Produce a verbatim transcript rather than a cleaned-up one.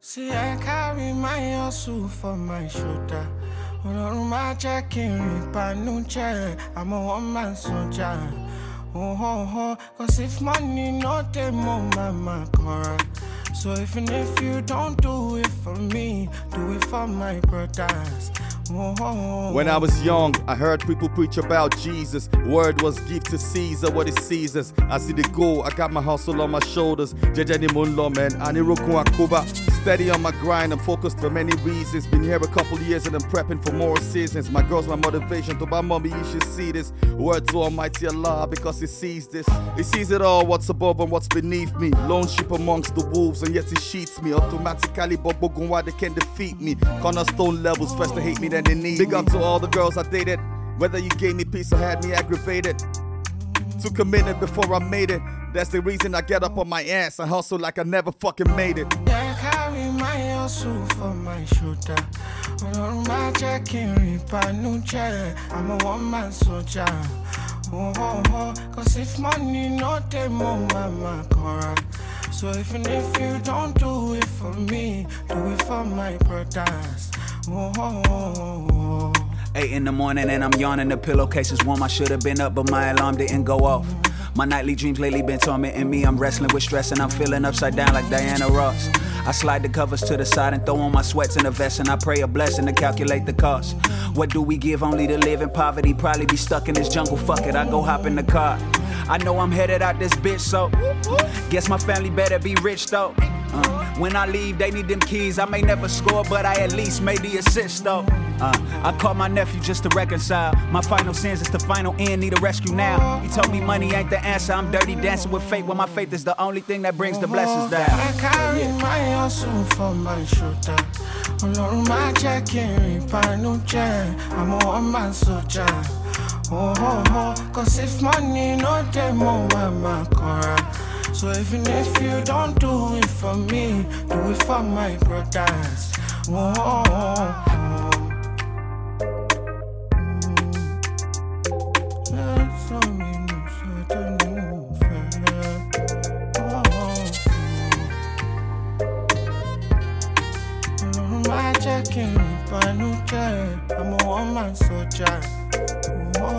See, I carry my hustle for my shoulder. On my checking, I'm a one-man soldier. Oh, oh, oh, cause if money not the more, mama, cora. So even if you don't do it for me, do it for my brothers. Oh, oh, oh. When I was young, I heard people preach about Jesus. Word was give to Caesar what is Caesar's. I see the goal, I got my hustle on my shoulders. Jejani Munlo, man, Aniroko Akuba. Steady on my grind, I'm focused for many reasons. Been here a couple years and I'm prepping for more seasons. My girl's my motivation, to my mommy you should see this. Word to Almighty Allah because He sees this. He sees it all, what's above and what's beneath me. Lone sheep amongst the wolves and yet He sheets me. Automatically, but why they can't defeat me. Cornerstone levels, first to hate me then they need Big me. Up to all the girls I dated. Whether you gave me peace or had me aggravated. Took a minute before I made it. That's the reason I get up on my ass and hustle like I never fucking made it. Yeah, I carry my hustle for my shoulder. On my checking, I'm a one-man soldier. Oh, oh, oh, cause if money not the more, mama, cora. So even if you don't do it for me, do it for my brothers. Oh, oh, oh, oh. Eight in the morning and I'm yawning, the pillowcase is warm. I should have been up, but my alarm didn't go off. My nightly dreams lately been tormenting me. I'm wrestling with stress and I'm feeling upside down like Diana Ross. I slide the covers to the side and throw on my sweats in a vest, and I pray a blessing to calculate the cost. What do we give only to live in poverty? Probably be stuck in this jungle, fuck it, I go hop in the car. I know I'm headed out this bitch, so guess my family better be rich though. Uh, when I leave, they need them keys. I may never score, but I at least made the assist though. Uh, I called my nephew just to reconcile. My final sins is the final end, need a rescue now. He told me money ain't the answer. I'm dirty dancing with fate when my faith is the only thing that brings the blessings down. I carry yeah. my hustle for my shoulder. On my checking, I'm a one-man soldier. Oh, oh, oh, cause if money not the more, mama, cora. So even if you don't do it for me, do it for my brothers. Oh, oh, oh, oh. I'm a one-man soldier. Oh.